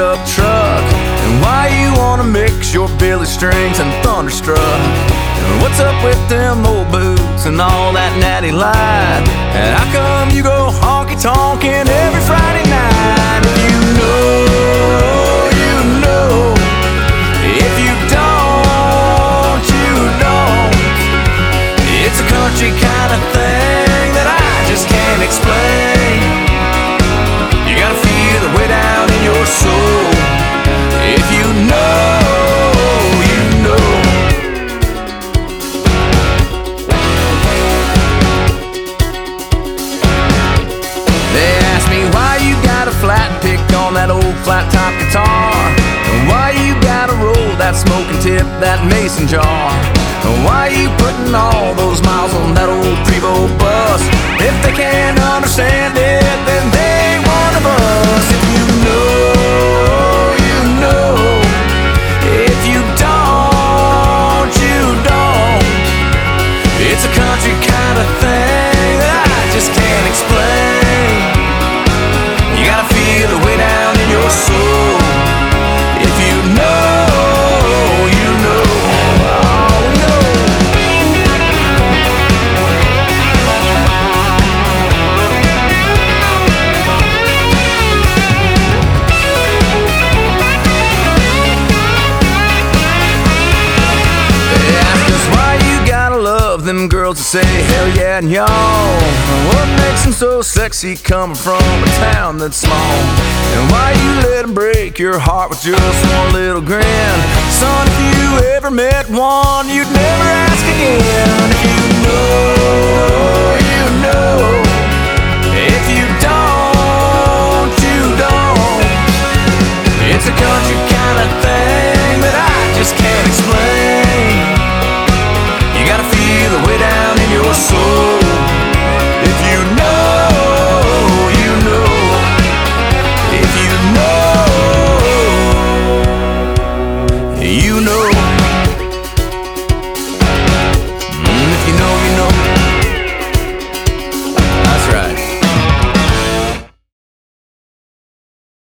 pickup truck? And why you wanna mix your Billy strings and Thunderstruck? And what's up with them old boots and all that natty light? And how come you go honky-tonkin' every Friday night? If you know, you know. If you don't, you don't. It's a country kind of thing that I just can't explain. You gotta feel the way down in your soul. If you know, you know. They ask me why you got a flat pick on that old flat top guitar, and why you gotta roll that smoking tip, that mason jar, and why you putting all those miles on that old Prevost bus. If they can't understand it, then they ain't one of us. If you know, you know. If you don't, you don't. It's a country kind of thing that I just can't explain. You gotta feel the way down in your soul. If you know, you know. Oh, no. They ask us why you gotta love them girls that say hell yeah and y'all. What makes them so sexy coming from a town that's small? And why you let them break your heart with just one little grin? Son, if you ever met one, you'd never ask again. If you know,